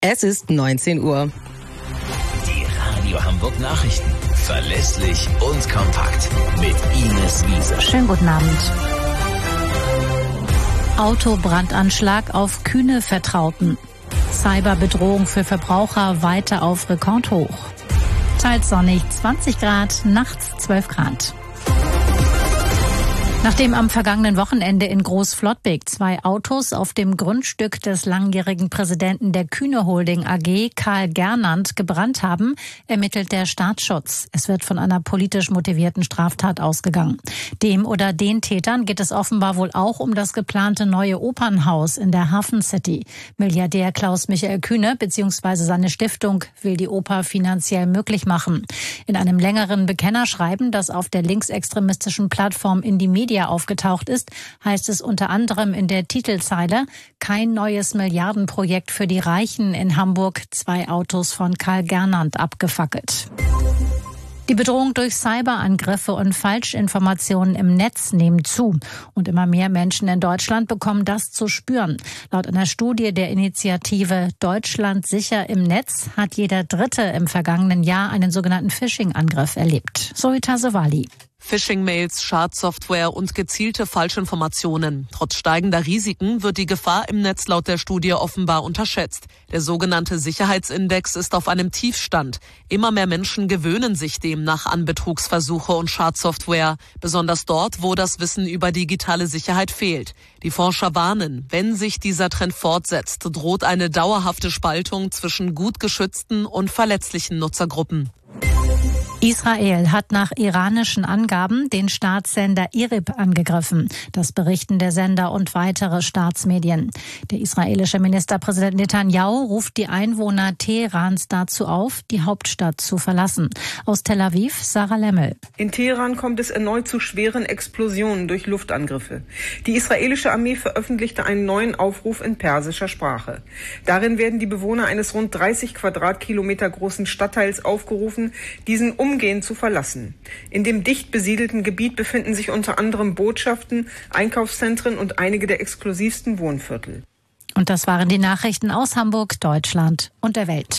Es ist 19 Uhr. Die Radio Hamburg Nachrichten. Verlässlich und kompakt. Mit Ines Wiese. Schönen guten Abend. Autobrandanschlag auf kühne Vertrauten. Cyberbedrohung für Verbraucher weiter auf Rekordhoch. Teils sonnig 20 Grad, nachts 12 Grad. Nachdem am vergangenen Wochenende in Großflottbek 2 Autos auf dem Grundstück des langjährigen Präsidenten der Kühne Holding AG, Karl Gernandt, gebrannt haben, ermittelt der Staatsschutz. Es wird von einer politisch motivierten Straftat ausgegangen. Dem oder den Tätern geht es offenbar wohl auch um das geplante neue Opernhaus in der Hafen City. Milliardär Klaus Michael Kühne bzw. seine Stiftung will die Oper finanziell möglich machen. In einem längeren Bekennerschreiben, das auf der linksextremistischen Plattform in die Medien aufgetaucht ist, heißt es unter anderem in der Titelzeile: Kein neues Milliardenprojekt für die Reichen in Hamburg, 2 Autos von Karl Gernandt abgefackelt. Die Bedrohung durch Cyberangriffe und Falschinformationen im Netz nehmen zu. Und immer mehr Menschen in Deutschland bekommen das zu spüren. Laut einer Studie der Initiative Deutschland sicher im Netz hat jeder Dritte im vergangenen Jahr einen sogenannten Phishing-Angriff erlebt. Zoita Sewali. Phishing-Mails, Schadsoftware und gezielte Falschinformationen. Trotz steigender Risiken wird die Gefahr im Netz laut der Studie offenbar unterschätzt. Der sogenannte Sicherheitsindex ist auf einem Tiefstand. Immer mehr Menschen gewöhnen sich demnach an Betrugsversuche und Schadsoftware, besonders dort, wo das Wissen über digitale Sicherheit fehlt. Die Forscher warnen, wenn sich dieser Trend fortsetzt, droht eine dauerhafte Spaltung zwischen gut geschützten und verletzlichen Nutzergruppen. Israel hat nach iranischen Angaben den Staatssender IRIB angegriffen. Das berichten der Sender und weitere Staatsmedien. Der israelische Ministerpräsident Netanyahu ruft die Einwohner Teherans dazu auf, die Hauptstadt zu verlassen. Aus Tel Aviv, Sarah Lemmel. In Teheran kommt es erneut zu schweren Explosionen durch Luftangriffe. Die israelische Armee veröffentlichte einen neuen Aufruf in persischer Sprache. Darin werden die Bewohner eines rund 30 Quadratkilometer großen Stadtteils aufgerufen, diesen umgehend zu verlassen. In dem dicht besiedelten Gebiet befinden sich unter anderem Botschaften, Einkaufszentren und einige der exklusivsten Wohnviertel. Und das waren die Nachrichten aus Hamburg, Deutschland und der Welt.